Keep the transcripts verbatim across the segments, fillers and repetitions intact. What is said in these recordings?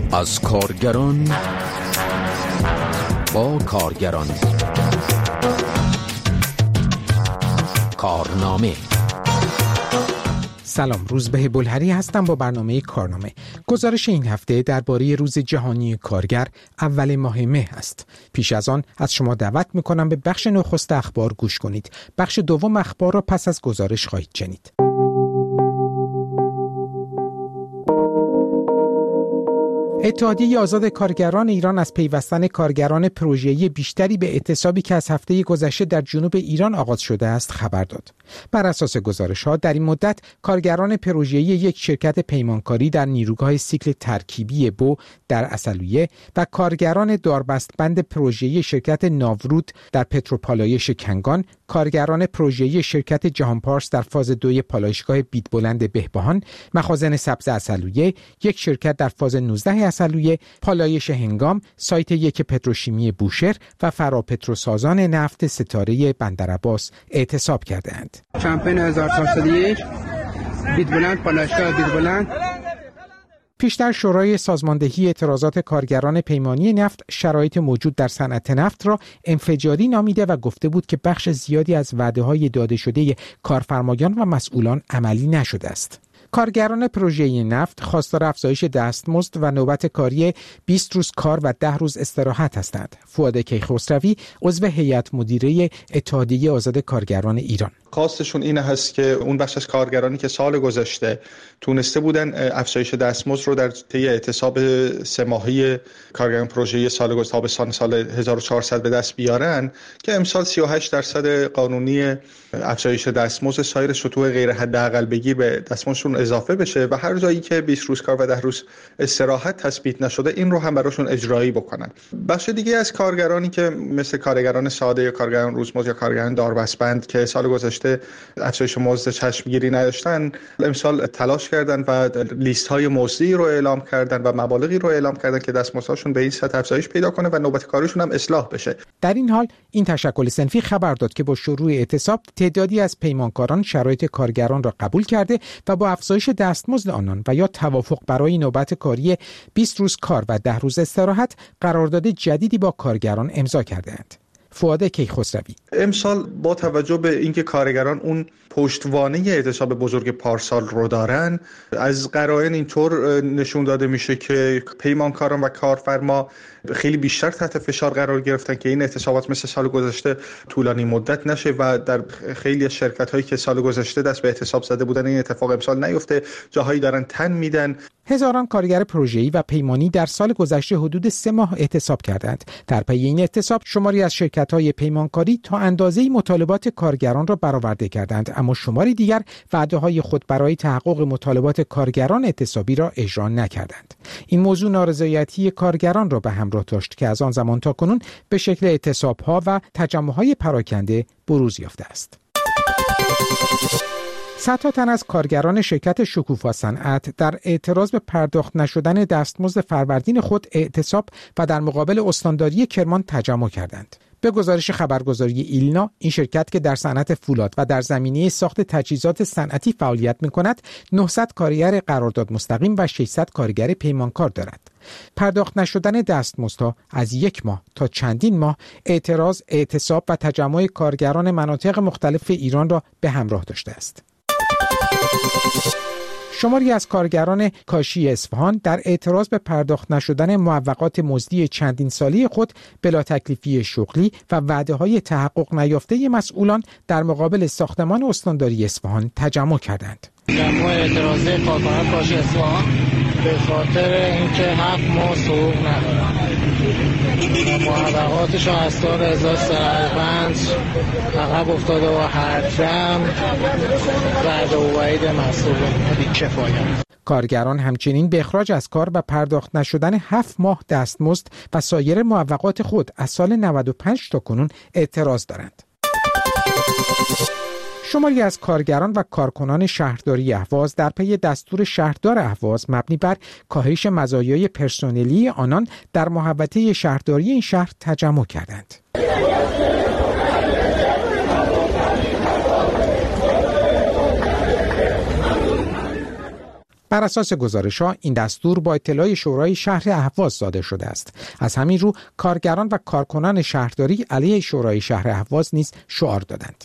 از کارگران با کارگران. کارنامه. سلام، روزبه بلهری هستم با برنامه کارنامه. گزارش این هفته درباره روز جهانی کارگر اول ماه مه است. پیش از آن از شما دعوت می‌کنم به بخش نخست اخبار گوش کنید. بخش دوم اخبار را پس از گزارش خواهید شنید. اتحادیه آزاد کارگران ایران از پیوستن کارگران پروژه‌ای بیشتری به اعتصابی که از هفته گذشته در جنوب ایران آغاز شده است خبر داد. بر اساس گزارش‌ها در این مدت کارگران پروژه‌ای یک شرکت پیمانکاری در نیروگاه سیکل ترکیبی بو در عسلویه و کارگران داربستبند پروژه‌ای شرکت ناورود در پتروپالایش کنگان، کارگران پروژه‌ای شرکت جهانپارس در فاز دوی پالایشگاه بیدبلند بهبهان، مخازن سبز عسلویه، یک شرکت در فاز نوزده عسلویه، پالایش هنگام، سایت یک پتروشیمی بوشهر و فراپتروسازان نفت ستاره بندرعباس اعتصاب کردند. کمپین هزار و چهارصد و یک بیدبلند، پالایشگاه بیدبلند. پیشتر شورای سازماندهی اعتراضات کارگران پیمانی نفت شرایط موجود در صنعت نفت را انفجاری نامیده و گفته بود که بخش زیادی از وعده‌های داده شده کارفرمایان و مسئولان عملی نشده است. کارگران پروژه نفت خواستار افزایش دستمزد و نوبت کاری بیست روز کار و ده روز استراحت هستند. فؤاد کیخسروی عضو هیئت مدیره اتحادیه آزاد کارگران ایران: خواستشون این هست که اون بخش از کارگرانی که سال گذشته تونسته بودن افزایش دستمزد رو در طی اعتصاب سه ماهه کارگران پروژه سال گذشته تابستان سال هزار و چهارصد به دست بیارن، که امسال سی و هشت درصد قانونی افزایش دستمزد سایر سطوح غیر حداقل بگیر به دستمزدشون اضافه بشه و هر جایی که بیست روز کار و ده روز استراحت تثبیت نشده این رو هم براشون اجرایی بکنن. بخش دیگه از کارگرانی که مثل کارگران ساده یا کارگران روزمزد یا کارگران داربستبند که سال گذشته افزایش مزد چشمگیری نداشتن، امسال تلاش کردن و لیست های مزدی رو اعلام کردن و مبالغی رو اعلام کردن که دستمزدشون به این سطح افزایش پیدا کنه و نوبت کاریشون هم اصلاح بشه. در این حال این تشکل صنفی خبر داد که با شروع اعتصاب تعدادی از پیمانکاران شرایط کارگران را قبول کرده و با افزایش دستمزد آنان و یا توافق برای نوبت کاری بیست روز کار و ده روز استراحت قرارداد جدیدی با کارگران امضا کردند. فؤاد کیخسروی: امسال با توجه به اینکه کارگران اون پشتوانه اعتصاب بزرگ پارسال رو دارن، از قرائن اینطور نشون داده میشه که پیمانکاران و کارفرما خیلی بیشتر تحت فشار قرار گرفتن که این اعتصابات مثل سال گذشته طولانی مدت نشه و در خیلی از شرکت‌هایی که سال گذشته دست به اعتصاب زده بودن این اتفاق امسال نیفته، جاهایی دارن تن میدن. هزاران کارگر پروژه‌ای و پیمانی در سال گذشته حدود سه ماه اعتصاب کردند. در پی این اعتصاب شماری از شرکت‌های پیمانکاری تا اندازه‌ای مطالبات کارگران را برآورده کردند، اما شماری دیگر وعده‌های خود برای تحقق مطالبات کارگران اعتصابی را اجرا نکردند. این موضوع نارضایتی کارگران را به همراه داشت که از آن زمان تا کنون به شکل اعتصاب‌ها و تجمع‌های پراکنده بروز یافته است. صدها تن از کارگران شرکت شکوفا صنعت در اعتراض به پرداخت نشدن دستمزد فروردین خود اعتصاب و در مقابل استانداری کرمان تجمع کردند. به گزارش خبرگزاری ایلنا، این شرکت که در صنعت فولاد و در زمینه ساخت تجهیزات صنعتی فعالیت می‌کند، نهصد کارگر قرارداد مستقیم و ششصد کارگر پیمانکار دارد. پرداخت نشدن دستمزدها از یک ماه تا چندین ماه اعتراض، اعتصاب و تجمع کارگران مناطق مختلف ایران را به همراه داشته است. شماری از کارگران کاشی اصفهان در اعتراض به پرداخت نشدن معوقات مزدی چندین ساله خود بلا تکلیفی شغلی و وعده‌های تحقق نیافته مسئولان در مقابل ساختمان استانداری اصفهان تجمع کردند. تجمع اعتراضی کارکنان کاشی اصفهان به خاطر اینکه هفت ماه حقوق ندارن. معوقاتش از سال هزار و سیصد و پنج عقب افتاده و حتم بعد و وعید مسئولین بی‌کفایت. کارگران همچنین به اخراج از کار و پرداخت نشدن هفت ماه دستمزد و سایر معوقات خود از سال نود و پنج تا کنون اعتراض دارند. شماری از کارگران و کارکنان شهرداری اهواز در پی دستور شهردار اهواز مبنی بر کاهش مزایای پرسنلی آنان در محوطه شهرداری این شهر تجمع کردند. بر اساس گزارش‌ها این دستور با اطلاع شورای شهر اهواز صادر شده است. از همین رو کارگران و کارکنان شهرداری علیه شورای شهر اهواز نیز شعار دادند.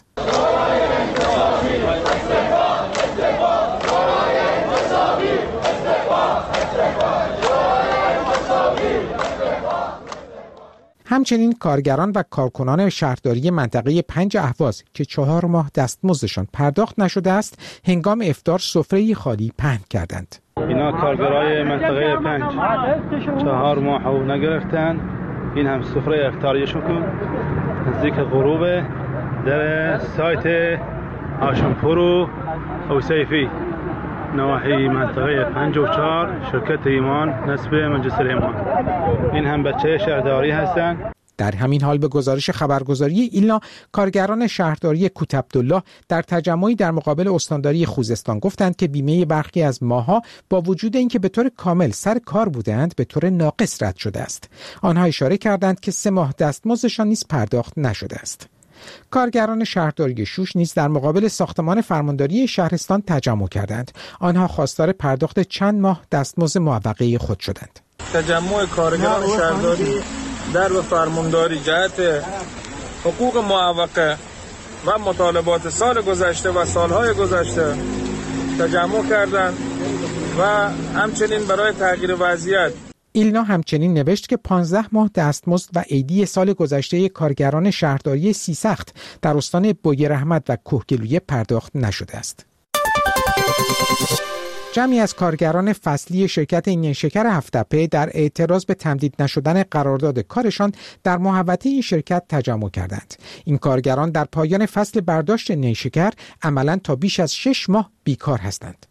همچنین کارگران و کارکنان شهرداری منطقه پنج اهواز که چهار ماه دستمزدشان پرداخت نشده است، هنگام افطار سفره خالی پهن کردند. اینا کارگرای منطقه پنج چهار ماه حقوق نگرفتن. این هم سفره افطاریشون کن نزدیک غروب در سایت هاشمپور و اوسیفی نواحی منطقه پنج و چهار شرکت ایمان نسب منجسر ایمان. این هم بچه شهرداری هستند. در همین حال به گزارش خبرگزاری ایلنا، کارگران شهرداری کوت عبدالله در تجمعی در مقابل استانداری خوزستان گفتند که بیمه برخی از ماها با وجود اینکه به طور کامل سر کار بودند به طور ناقص رد شده است. آنها اشاره کردند که سه ماه دستمزدشان نیز پرداخت نشده است. کارگران شهرداری شوش نیز در مقابل ساختمان فرمانداری شهرستان تجمع کردند. آنها خواستار پرداخت چند ماه دستمزد معوقه خود شدند. تجمع کارگران شهرداری در به فرمانداری جهت حقوق معوقه و مطالبات سال گذشته و سالهای گذشته تجمع کردند و همچنین برای تغییر وضعیت. ایلنا همچنین نوشت که پانزده ماه دستمزد و عیدی سال گذشته کارگران شهرداری سیسخت در استان بویراحمد و کوهگیلویه پرداخت نشده است. جمعی از کارگران فصلی شرکت نیشکر هفت‌تپه در اعتراض به تمدید نشدن قرارداد کارشان در محوطه این شرکت تجمع کردند. این کارگران در پایان فصل برداشت نیشکر عملاً تا بیش از شش ماه بیکار هستند.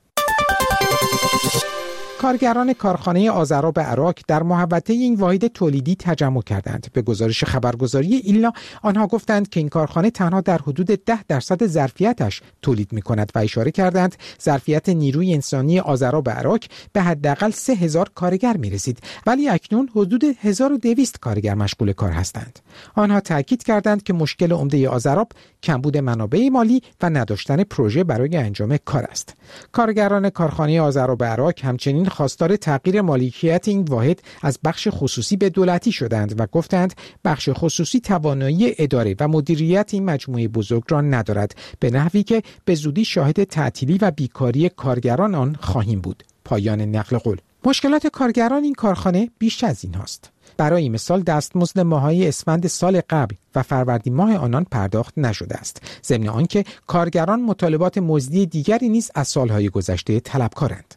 کارگران کارخانه آذراب عراق در محوطه این واحد تولیدی تجمع کردند. به گزارش خبرگزاری ایلنا، آنها گفتند که این کارخانه تنها در حدود ده درصد ظرفیتش تولید می‌کند و اشاره کردند ظرفیت نیروی انسانی آذراب عراق به حداقل سه هزار کارگر می‌رسید، ولی اکنون حدود هزار و دویست کارگر مشغول کار هستند. آنها تاکید کردند که مشکل عمده آذراب کمبود منابع مالی و نداشتن پروژه برای انجام کار است. کارگران کارخانه آذراب عراق همچنین خواستار تغییر مالکیت این واحد از بخش خصوصی به دولتی شدند و گفتند بخش خصوصی توانایی اداره و مدیریت این مجموعه بزرگ را ندارد، به نحوی که به زودی شاهد تعطیلی و بیکاری کارگران آن خواهیم بود. پایان نقل قول. مشکلات کارگران این کارخانه بیش از این هاست. برای مثال دستمزد ماهی اسفند سال قبل و فروردین ماه آنان پرداخت نشده است، ضمن آنکه کارگران مطالبات مزدی دیگری نیز از سالهای گذشته طلبکارند.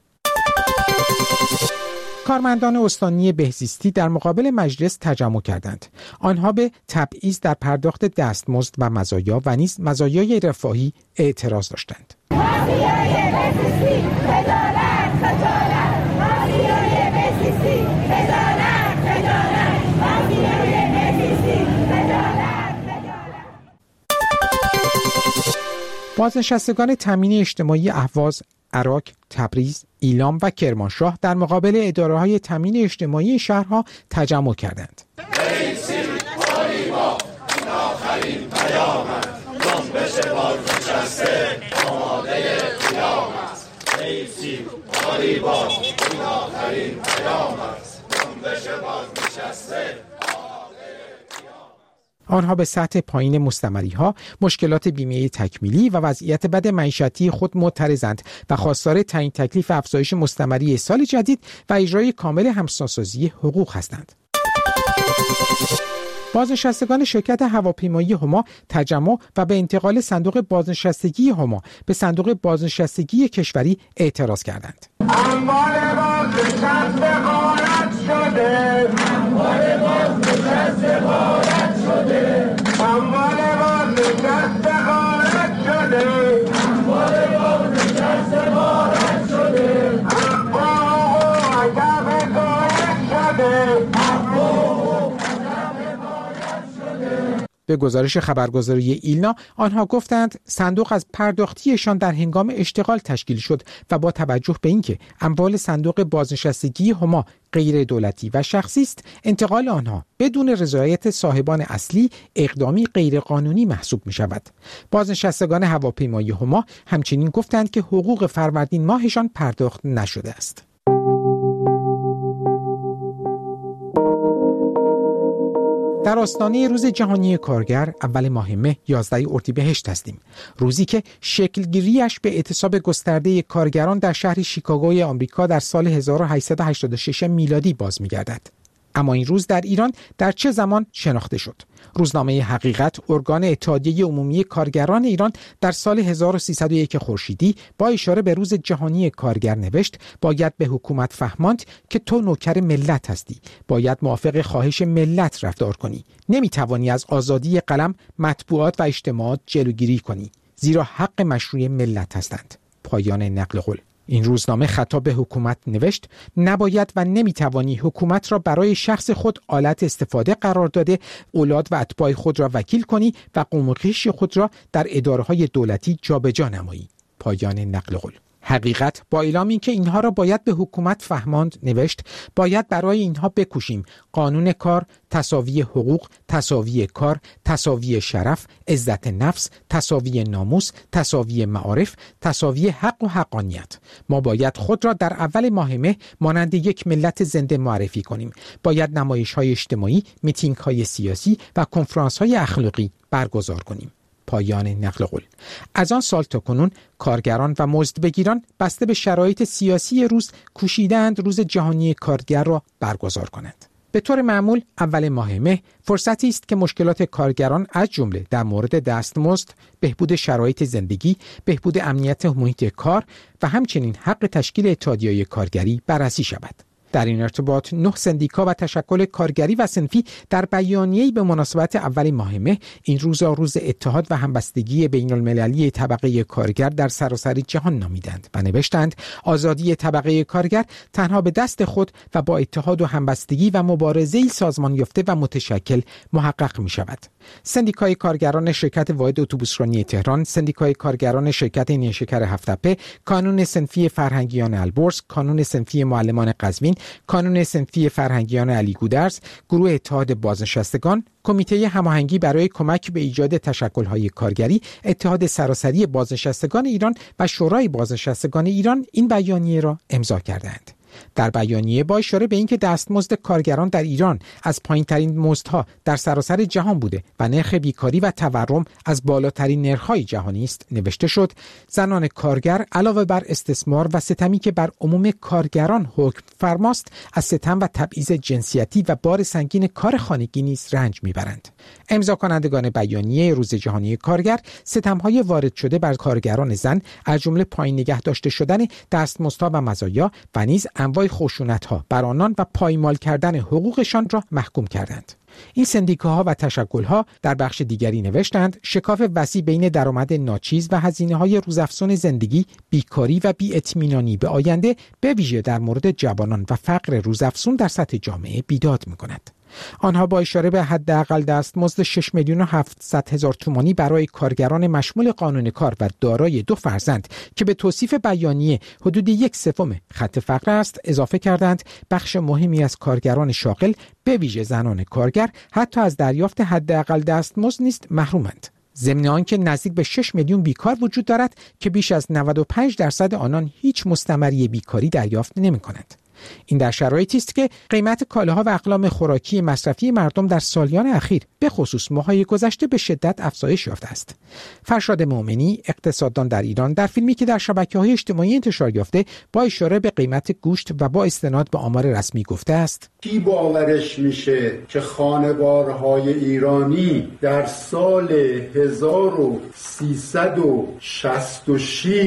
کارمندان استانی بهزیستی در مقابل مجلس تجمع کردند. آنها به تبعیض در پرداخت دستمزد و مزایا و نیز مزایای رفاهی اعتراض داشتند. بازنشستگان تامین اجتماعی اهواز، عراق، تبریز، ایلام و کرمانشاه در مقابل اداره‌های تامین اجتماعی شهرها تجمع کردند. آنها به سطح پایین مستمری‌ها، مشکلات بیمه تکمیلی و وضعیت بد معیشتی خود معترضند و خواستار تعیین تکلیف افزایش مستمری سال جدید و اجرای کامل همسان‌سازی حقوق هستند. بازنشستگان شرکت هواپیمایی هما تجمع و به انتقال صندوق بازنشستگی هما به صندوق بازنشستگی کشوری اعتراض کردند. اموال بازنشسته غارت شده، اموال بازنشسته غارت شده، اموال بازنشسته غارت شده، اموال بازنشسته غارت شده، حقوق عجب غارت شده. به گزارش خبرگزاری ایلنا آنها گفتند صندوق از پرداختیشان در هنگام اشتغال تشکیل شد و با توجه به اینکه اموال صندوق بازنشستگی هما غیر دولتی و شخصی است، انتقال آنها بدون رضایت صاحبان اصلی اقدامی غیرقانونی محسوب می شود. بازنشستگان هواپیمایی هما همچنین گفتند که حقوق فروردین ماهشان پرداخت نشده است. در آستانه روز جهانی کارگر اول ماه مه یازده اردیبهشت هستیم، روزی که شکلگیریش به اعتصاب گسترده کارگران در شهر شیکاگوی آمریکا در سال هزار و هشتصد و هشتاد و شش میلادی باز می‌گردد. اما این روز در ایران در چه زمان شناخته شد؟ روزنامه حقیقت، ارگان اتحادیه عمومی کارگران ایران، در سال هزار و سیصد و یک خورشیدی با اشاره به روز جهانی کارگر نوشت: باید به حکومت فهماند که تو نوکر ملت هستی، باید موافق خواهش ملت رفتار کنی، نمیتوانی از آزادی قلم، مطبوعات و اجتماعات جلوگیری کنی، زیرا حق مشروع ملت هستند. پایان نقل قول. این روزنامه خطاب به حکومت نوشت: نباید و نمیتوانی حکومت را برای شخص خود آلت استفاده قرار داده، اولاد و اتباع خود را وکیل کنی و قوم و خویش خود را در اداره‌های دولتی جابجا نمایی. پایان نقل قول. حقیقت با اعلام اینکه اینها را باید به حکومت فهماند نوشت: باید برای اینها بکوشیم قانون کار، تساوی حقوق، تساوی کار، تساوی شرف، عزت نفس، تساوی ناموس، تساوی معارف، تساوی حق و حقانیت. ما باید خود را در اول ماه مه مانند یک ملت زنده معرفی کنیم. باید نمایش‌های اجتماعی، میتینگ‌های سیاسی و کنفرانس‌های اخلاقی برگزار کنیم. پایان نقل قول. از آن سال تا کنون کارگران و مزدبگیران بسته به شرایط سیاسی روز کوشیدند روز جهانی کارگر را برگزار کنند. به طور معمول اول ماه مه فرصتی است که مشکلات کارگران از جمله در مورد دستمزد، بهبود شرایط زندگی، بهبود امنیت محیط کار و همچنین حق تشکیل اتحادیه‌های کارگری بررسی شود. در این ارتباط نه سندیکا و تشکل کارگری و صنفی در بیانیه‌ای به مناسبت اول ماه مه این روز را روز اتحاد و همبستگی بین‌المللی طبقه کارگر در سراسر جهان نامیدند و نوشتند: آزادی طبقه کارگر تنها به دست خود و با اتحاد و همبستگی و مبارزه‌ای سازمان یافته و متشکل محقق می شود. سندیکای کارگران شرکت واحد اتوبوسرانی تهران، سندیکای کارگران شرکت نیشکر هفت‌تپه، کانون صنفی فرهنگیان البرز، کانون صنفی معلمان قزوین، کانون صنفی فرهنگیان علی گودرز، گروه اتحاد بازنشستگان، کمیته هماهنگی برای کمک به ایجاد تشکل‌های کارگری، اتحاد سراسری بازنشستگان ایران و شورای بازنشستگان ایران این بیانیه را امضا کردند. در بیانیه با اشاره به اینکه دستمزد کارگران در ایران از پایین‌ترین مزدها در سراسر جهان بوده و نرخ بیکاری و تورم از بالاترین نرخ‌های جهانی است نوشته شد: زنان کارگر علاوه بر استثمار و ستمی که بر عموم کارگران حکم فرماست، از ستم و تبعیض جنسیتی و بار سنگین کار خانگی نیز رنج میبرند. امضا کنندگان بیانیه روز جهانی کارگر ستم‌های وارد شده بر کارگران زن از جمله پایین نگه داشته شدن دستمزدها و مزایا و نیز انواع خشونت‌ها بر آنان و پایمال کردن حقوقشان را محکوم کردند. این سندیکاها و تشکل‌ها در بخش دیگری نوشتند: شکاف وسیع بین درآمد ناچیز و هزینه‌های روزافزون زندگی، بیکاری و بی‌اطمینانی به آینده به ویژه در مورد جوانان و فقر روزافزون در سطح جامعه بیداد می‌کند. آنها با اشاره به حداقل دستمزد شش میلیون و هفتصد هزار تومانی برای کارگران مشمول قانون کار و دارای دو فرزند که به توصیف بیانیه حدود یک سوم خط فقر است اضافه کردند: بخش مهمی از کارگران شاغل به ویژه زنان کارگر حتی از دریافت حداقل دستمزد نیز محرومند. ضمن آنکه نزدیک به شش میلیون بیکار وجود دارد که بیش از نود و پنج درصد آنان هیچ مستمری بیکاری دریافت نمی‌کنند. این در شرایطی است که قیمت کالاها و اقلام خوراکی مصرفی مردم در سالیان اخیر به خصوص ماه‌های گذشته به شدت افزایش یافته است. فرشاد مومنی، اقتصاددان در ایران، در فیلمی که در شبکه‌های اجتماعی انتشار یافته با اشاره به قیمت گوشت و با استناد به آمار رسمی گفته است: کی باورش میشه که خانوارهای ایرانی در سال هزار و سیصد و شصت و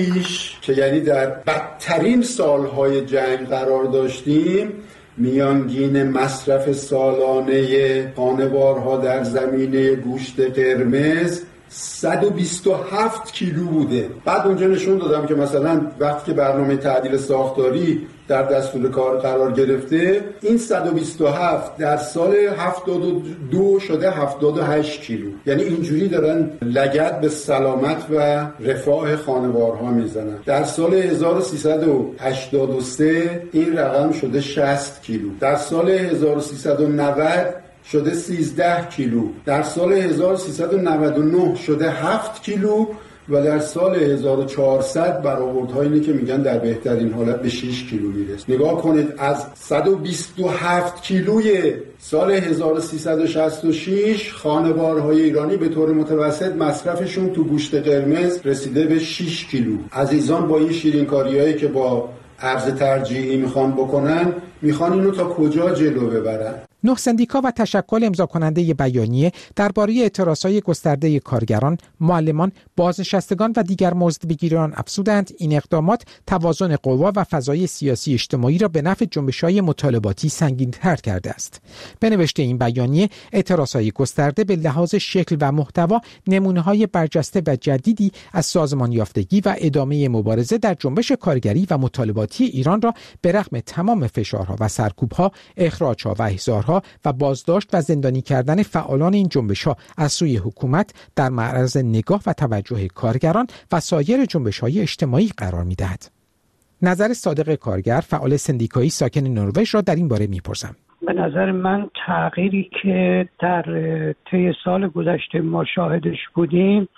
شش که یعنی در بدترین سالهای جنگ قرار داشتیم، میانگین مصرف سالانه خانوارها در زمینه گوشت قرمز صد و بیست و هفت کیلو بوده. بعد اونجا نشون دادم که مثلا وقتی که برنامه تعدیل ساختاری در دستور کار قرار گرفته، این صد و بیست و هفت در سال هفتاد و دو شده هفتاد و هشت کیلو. یعنی اینجوری دارن لگد به سلامت و رفاه خانوارها میزنن. در سال هزار و سیصد و هشتاد و سه این رقم شده شصت کیلو. در سال هزار و سیصد و نود شده سیزده کیلو. در سال هزار و سیصد و نود و نه شده هفت کیلو و در سال هزار و چهارصد برآوردها اینه که میگن در بهترین حالت به شش کیلو میرسه. نگاه کنید از صد و بیست و هفت کیلوی سال هزار و سیصد و شصت و شش خانوارهای ایرانی به طور متوسط مصرفشون تو گوشت قرمز رسیده به شش کیلو. عزیزان با این شیرینکاریایی که با ارز ترجیحی میخوان بکنن، میخوان اینو تا کجا جلو ببرن؟ نه سندیکا و تشکل امضا کننده بیانیه درباره اعتراضهای گسترده کارگران، معلمان، بازنشستگان و دیگر مزدبگیران افزودند این اقدامات توازن قوا و فضای سیاسی اجتماعی را به نفع جنبش‌های مطالباتی سنگین‌تر کرده است. به نوشته این بیانیه، اعتراضهای گسترده به لحاظ شکل و محتوا نمونه‌های برجسته و جدیدی از سازمان یافتگی و ادامه مبارزه در جنبش کارگری و مطالباتی ایران را به رغم تمام فشارها و سرکوب‌ها، اخراج‌ها و احضارها و بازداشت و زندانی کردن فعالان این جنبش‌ها از سوی حکومت در معرض نگاه و توجه کارگران و سایر جنبش‌های اجتماعی قرار می‌دهد. نظر صادق کارگر، فعال سندیکایی ساکن نروژ را در این باره می‌پرسم. به نظر من تغییری که در طی سال گذشته ما شاهدش بودیم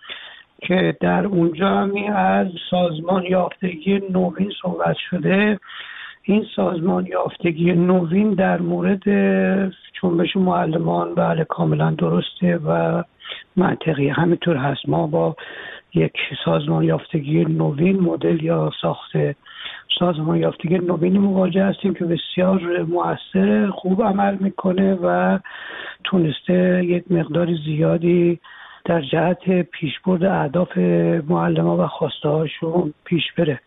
که در اونجا همی از سازمان یافتگی نوین صحبت شده، این سازمان یافتگی نوین در مورد جنبش معلمان بله کاملا درسته و منطقی، همینطور هست. ما با یک سازمان یافتگی نوین مدل یا ساخت سازمان یافتگی نوینی مواجه هستیم که بسیار مؤثر، خوب عمل میکنه و تونسته یک مقدار زیادی در جهت پیشبرد اهداف معلمان و خواسته هاشون پیش بره.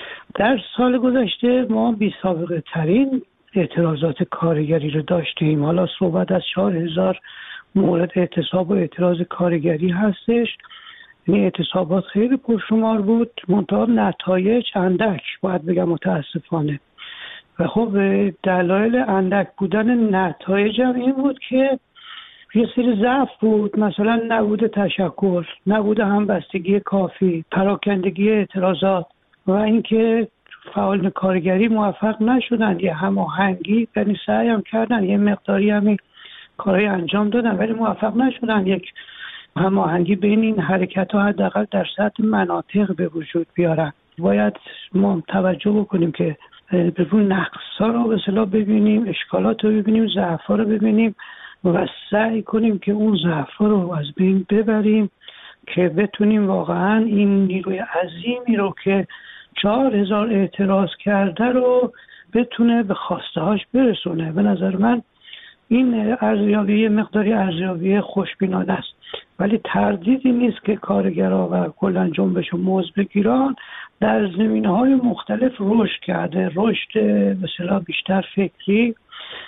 در سال گذشته ما بی سابقه ترین اعتراضات کارگری رو داشتیم. حالا صحبت از چهار هزار مورد اعتصاب و اعتراض کارگری هستش. این اعتصابات خیلی پرشمار بود، منتها نتایج اندک، باید بگم متاسفانه. و خب دلایل اندک بودن نتایج هم این بود که یه سری ضعف بود، مثلا نبود تشکل، نبود همبستگی کافی، پراکندگی اعتراضات و اینکه فعالان کارگری موفق نشدن یه هماهنگی، یعنی سعی هم کردن یه مقداری همین کارهای انجام دادن ولی موفق نشدن یک هماهنگی بین این حرکت‌ها حداقل در سطح مناطق به وجود بیارن. باید ما توجه بکنیم که به روی نقص‌ها رو به اصطلاح ببینیم، اشکالات رو ببینیم، ضعف‌ها رو ببینیم و سعی کنیم که اون ضعف‌ها رو از بین ببریم که بتونیم واقعا این نیروی عظیمی رو که چهار هزار اعتراض کرده رو بتونه به خواسته‌هاش برسونه. به نظر من این ارزیابی مقداری ارزیابی خوشبینانه است، ولی تردیدی نیست که کارگرها و کلاً جنبش مزدبگیران در زمینه‌های مختلف رشد کرده، رشد به اصطلاح بیشتر فکری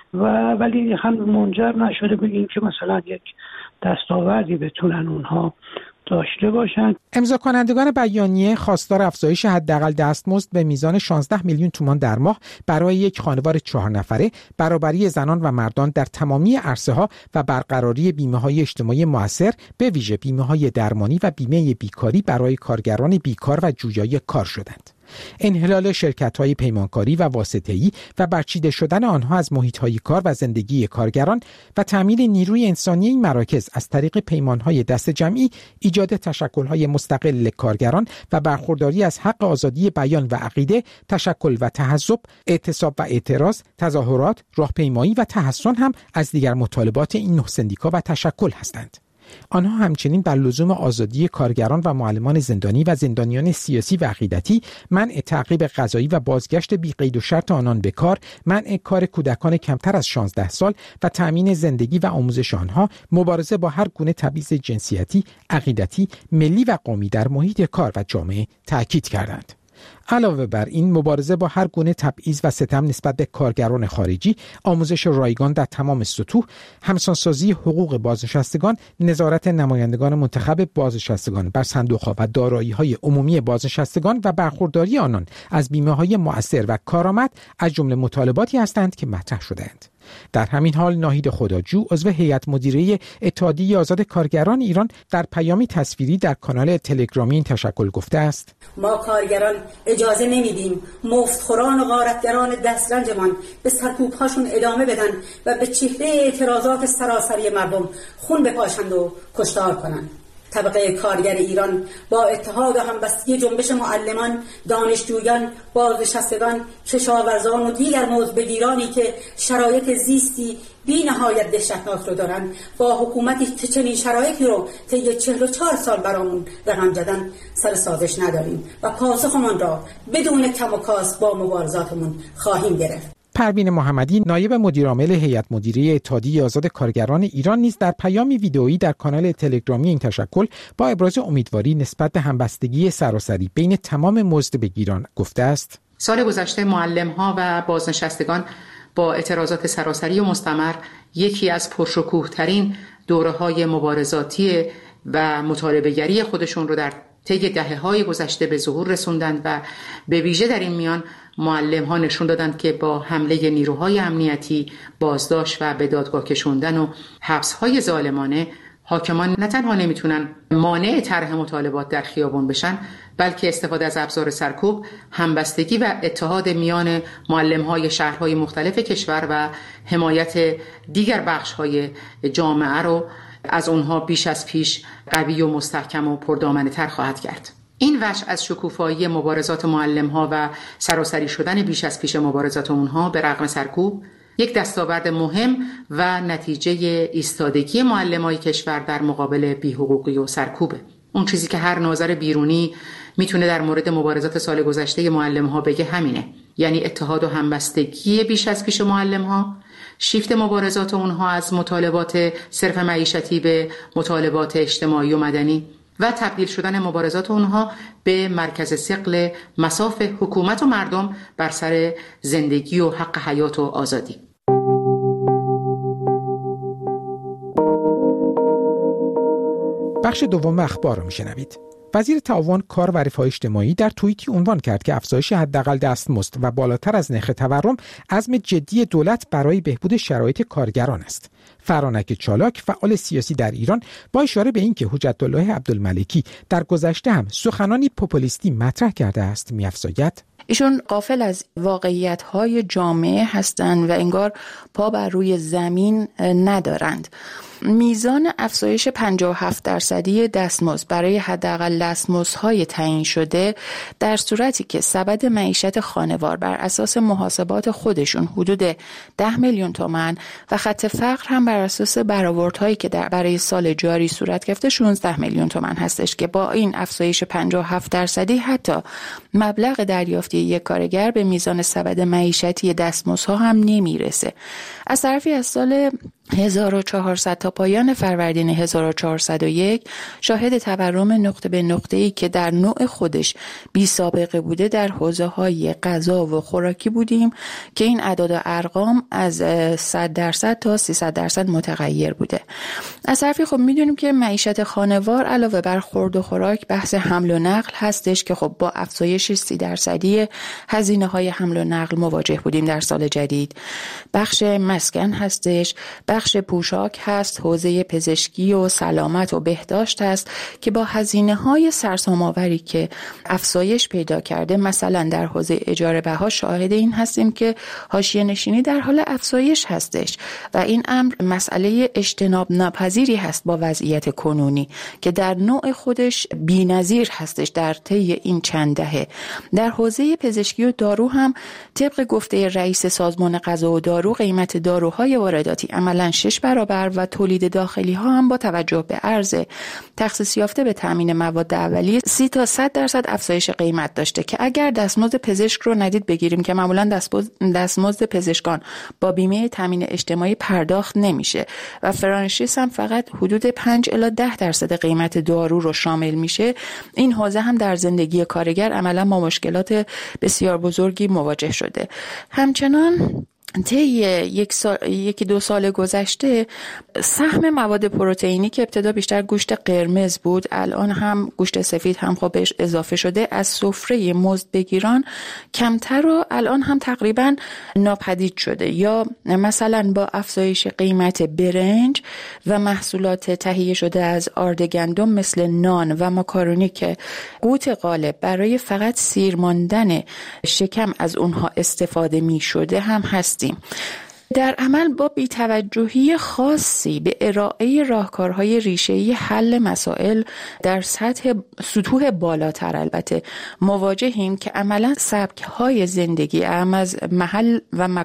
و ولی هم منجر نشده به این که مثلا یک دستاوردی بتونن اونها داشته باشند. امضا کنندگان بیانیه خواستار افزایش حداقل دستمزد به میزان شانزده میلیون تومان در ماه برای یک خانوار چهار نفره، برابری زنان و مردان در تمامی عرصه‌ها و برقراری بیمه‌های اجتماعی مؤثر، به ویژه بیمه‌های درمانی و بیمه بیکاری برای کارگران بیکار و جویای کار شدند. انحلال شرکت‌های پیمانکاری و واسطه‌ای و برچیده شدن آنها از محیط‌های کار و زندگی کارگران و تأمین نیروی انسانی این مراکز از طریق پیمان‌های دست جمعی، ایجاد تشکل‌های مستقل کارگران و برخورداری از حق آزادی بیان و عقیده، تشکل و تحزب، اعتصاب و اعتراض، تظاهرات، راهپیمایی و تحصن هم از دیگر مطالبات این نه سندیکا و تشکل هستند. آنها همچنین بر لزوم آزادی کارگران و معلمان زندانی و زندانیان سیاسی و عقیدتی، منع تعقیب قضایی و بازگشت بی قید و شرط آنان به کار، منع کار کودکان کمتر از شانزده سال و تأمین زندگی و آموزش آنها، مبارزه با هر گونه تبعیض جنسیتی، عقیدتی، ملی و قومی در محیط کار و جامعه تأکید کردند. علاوه بر این، مبارزه با هر گونه تبعیض و ستم نسبت به کارگران خارجی، آموزش رایگان در تمام سطوح، همسانسازی حقوق بازنشستگان، نظارت نمایندگان منتخب بازنشستگان بر صندوق‌ها و دارایی‌های عمومی بازنشستگان و برخورداری آنان از بیمه‌های مؤثر و کارآمد از جمله مطالباتی هستند که مطرح شده‌اند. در همین حال ناهید خداجو، عضو هیئت مدیره اتحادیه آزاد کارگران ایران، در پیامی تصویری در کانال تلگرامی این تشکل گفته است: ما کارگران اجازه نمیدیم مفتخوران و غارتگران دسترنجمان به سرکوب‌هاشون ادامه بدن و به چهره اعتراضات سراسری مردم خون بپاشند و کشتار کنند. طبقه کارگر ایران با اتحاد و همبستگی جنبش معلمان، دانشجویان، بازنشستگان، کشاورزان و دیگر موضوع‌بگیرانی که شرایط زیستی بی نهایت دهشتناک رو دارن، با حکومتی که چنین شرایطی رو طی چهل و چهار سال برامون رقم زدن سر سازش نداریم و پاسخمان را بدون کم و کاست با مبارزاتمون خواهیم گرفت. پروین محمدی، نایب مدیرعامل هیئت مدیره اتحادیه آزاد کارگران ایران، نیز در پیامی ویدئویی در کانال تلگرامی این تشکل با ابراز امیدواری نسبت به همبستگی سراسری بین تمام مزدبگیران گفته است: سال گذشته معلم‌ها و بازنشستگان با اعتراضات سراسری و مستمر یکی از پرشکوه‌ترین دوره‌های مبارزاتی و مطالبه‌گری خودشون رو در طی دهه‌های گذشته به ظهور رسوندند و به ویژه در این میان معلم‌ها نشون دادند که با حمله نیروهای امنیتی، بازداشت و به دادگاه کشوندن و حبس‌های ظالمانه، حاکمان نه تنها نمیتونن مانع طرح مطالبات در خیابان بشن، بلکه استفاده از ابزار سرکوب، همبستگی و اتحاد میان معلم‌های شهرهای مختلف کشور و حمایت دیگر بخش‌های جامعه رو از اونها بیش از پیش قوی و مستحکم و پردامنه‌تر خواهد کرد. این وجه از شکوفایی مبارزات معلم‌ها و سراسری شدن بیش از پیش مبارزات اونها به رغم سرکوب، یک دستاورد مهم و نتیجه ایستادگی معلمای کشور در مقابل بی‌حقوقی و سرکوبه. اون چیزی که هر ناظر بیرونی میتونه در مورد مبارزات سال گذشته معلم‌ها بگه همینه، یعنی اتحاد و همبستگی بیش از پیش معلم‌ها، شیفت مبارزات اونها از مطالبات صرف معیشتی به مطالبات اجتماعی و مدنی و تبدیل شدن مبارزات اونها به مرکز ثقل مصاف حکومت و مردم بر سر زندگی و حق حیات و آزادی. بخش دوم اخبار رو میشنوید. وزیر تعاون، کار و رفاه اجتماعی در توییتی عنوان کرد که افزایش حداقل دستمزد و بالاتر از نرخ تورم عزم جدی دولت برای بهبود شرایط کارگران است. فرانک چالاک، فعال سیاسی در ایران، با اشاره به اینکه حجت الله عبدالملکی در گذشته هم سخنانی پوپولیستی مطرح کرده است، می‌افزاید: ایشون غافل از واقعیت‌های جامعه هستند و انگار پا بر روی زمین ندارند. میزان افزایش پنجاه و هفت درصدی دستمزد برای حداقل دستمزدهای تعیین شده در صورتی که سبد معیشت خانوار بر اساس محاسبات خودشون حدود ده میلیون تومان و خط فقر هم بر اساس برآوردهایی که در برای سال جاری صورت گرفته شانزده میلیون تومان هستش که با این افزایش پنجاه و هفت درصدی حتی مبلغ دریافتی یک کارگر به میزان سبد معیشتی دستمزدها هم نمیرسه. از طرفی از سال هزار و چهارصد تا پایان فروردین هزار و چهارصد و یک شاهد تورم نقطه به نقطه‌ای که در نوع خودش بی سابقه بوده در حوزه‌های غذا و خوراکی بودیم که این اعداد و ارقام از صد درصد تا سیصد درصد متغیر بوده. از طرفی خب میدونیم که معیشت خانوار علاوه بر خورد و خوراک بحث حمل و نقل هستش که خب با افزایش سی درصدی هزینه‌های حمل و نقل مواجه بودیم در سال جدید. بخش مسکن هستش، بخش پوشاک هست، حوزه پزشکی و سلامت و بهداشت هست که با هزینه‌های سرسام‌آوری که افزایش پیدا کرده، مثلا در حوزه اجاره بها شاهد این هستیم که حاشیه نشینی در حال افزایش هستش و این امر مسئله اجتناب ناپذیری هست با وضعیت کنونی که در نوع خودش بی‌نظیر هستش در طی این چند دهه. در حوزه پزشکی و دارو هم طبق گفته رئیس سازمان غذا و دارو قیمت داروهای وارداتی عملاً حدوداً شش برابر و تولید داخلی ها هم با توجه به عرض تخصیص یافته به تامین مواد اولیه سی تا صد درصد افزایش قیمت داشته که اگر دستمزد پزشک رو ندید بگیریم که معمولاً دستمزد پزشکان با بیمه تامین اجتماعی پرداخت نمیشه و فرانشیس هم فقط حدود پنج الی ده درصد قیمت دارو رو شامل میشه، این حوزه هم در زندگی کارگر عملاً با مشکلات بسیار بزرگی مواجه شده. همچنان طی یک سال، یکی دو سال گذشته سهم مواد پروتئینی که ابتدا بیشتر گوشت قرمز بود الان هم گوشت سفید هم خب بهش اضافه شده از سفره مزدبگیران کمتر و الان هم تقریبا ناپدید شده. یا مثلا با افزایش قیمت برنج و محصولات تهیه شده از آرد گندم مثل نان و ماکارونی که قوت غالب برای فقط سیر ماندن شکم از اونها استفاده می شده هم هستیم. در عمل با بی‌توجهی خاصی به ارائه راهکارهای ریشه‌ای حل مسائل در سطح سطوح بالاتر البته مواجهیم که عملا سبک‌های زندگی اعم از محل و